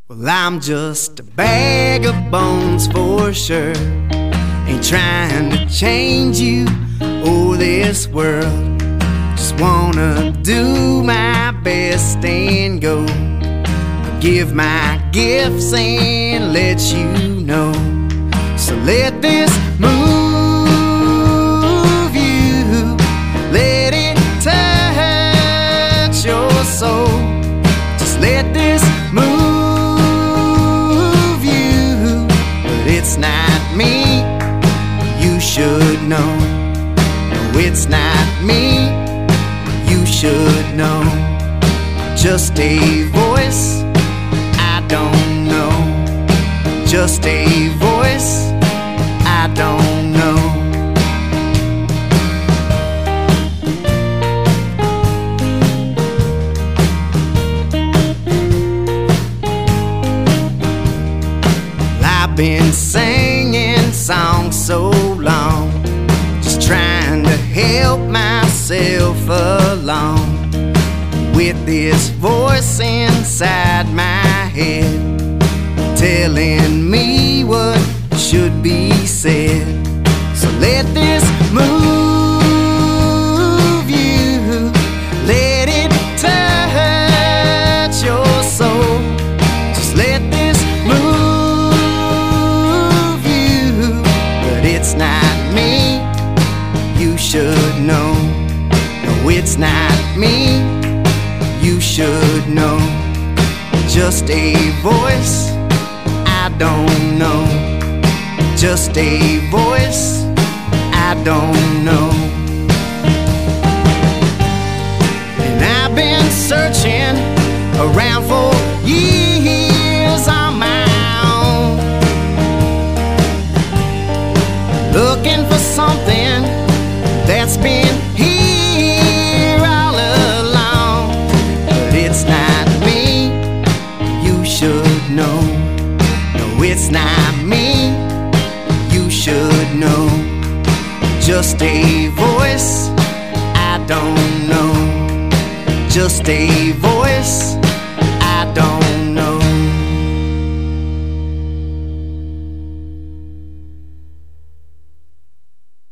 Well, I'm just a bag of bones for sure. Ain't trying to change you or this world. Just wanna do my best and go. Give my gifts and let you know. So let this move you, let it touch your soul. Just let this move you, but it's not me, you should know. No, it's not me, you should know. Just a voice, I don't know. Just a voice, I don't know. I've been singing songs so long, just trying to help myself along. With this voice inside my head telling me what should be said. So let this move you, let it touch your soul. Just let this move you, but it's not me, you should know. No, it's not me, you should know. Just a voice, I don't know. Just a voice, I don't know. And I've been searching around for years on my own, looking for something that's been here all along. But it's not me, you should know. No, it's not me, you should know. Just a voice, I don't know. Just a voice,